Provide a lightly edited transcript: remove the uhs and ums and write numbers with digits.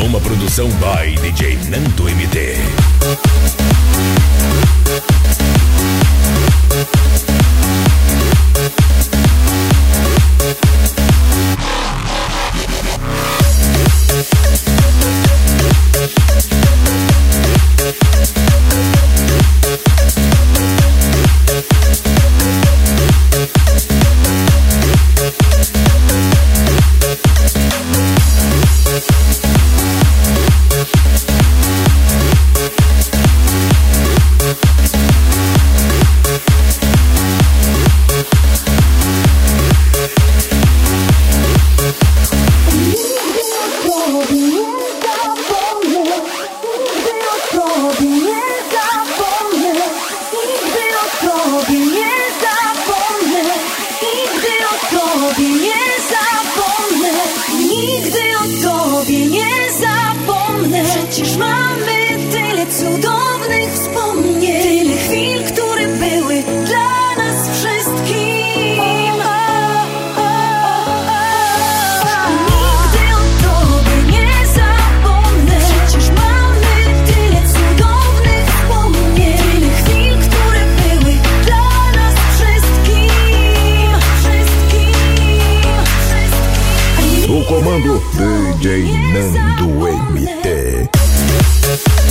Uma produção by DJ Nando MT. Przecież mamy tyle cudownych wspomnień, tyle chwil, które były dla nas wszystkim. Nigdy o tobie nie zapomnę. Przecież mamy tyle cudownych wspomnień, tyle chwil, które były dla nas wszystkim. O comando DJ Nando MT.